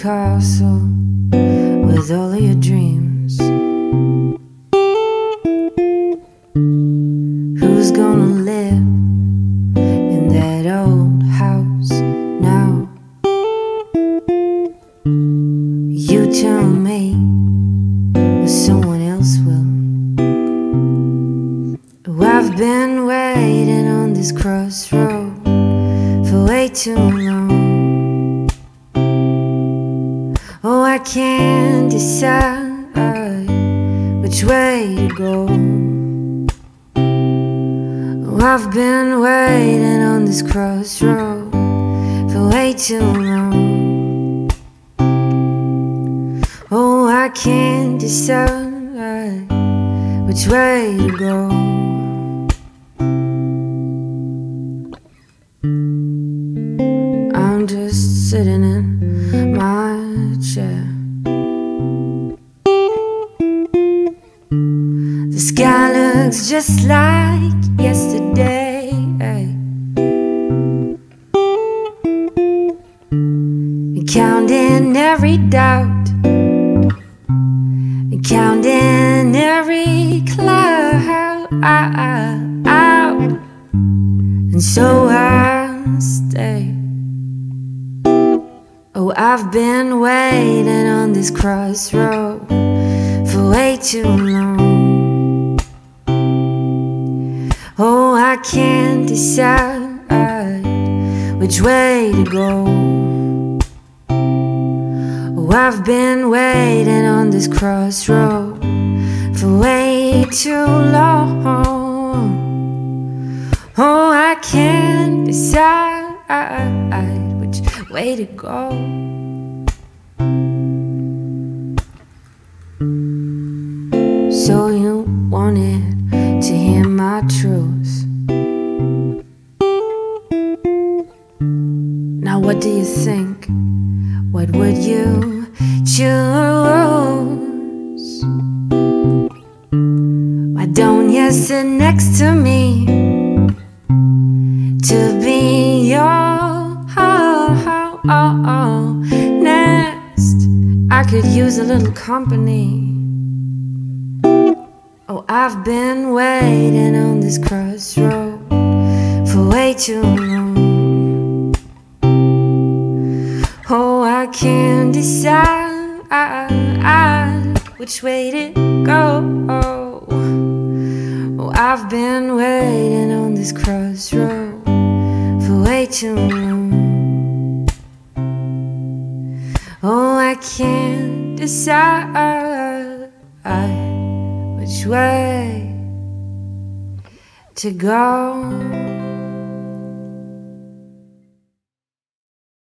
castle with all of your dreams. Who's gonna live in that old house now? You tell me, or someone else will. Oh, I've been waiting on this crossroad for way too long. Oh, I can't decide which way to go. Oh, I've been waiting on this crossroad for way too long. Oh, I can't decide which way to go. I'm just sitting in my chair. The sky looks just like yesterday. Counting every doubt, counting every cloud, and so I stay. Oh, I've been waiting on this crossroad for way too long. Oh, I can't decide which way to go. Oh, I've been waiting on this crossroad for way too long. Oh, I can't decide which way to go. So you wanted to hear my truth. Now what do you think? What would you choose? Why don't you sit next to me to be your nest? I could use a little company. Oh, I've been waiting on this crossroad for way too long. Oh, I can't decide which way to go. Oh, I've been waiting on this crossroad for way too long. Oh, I can't decide which way to go.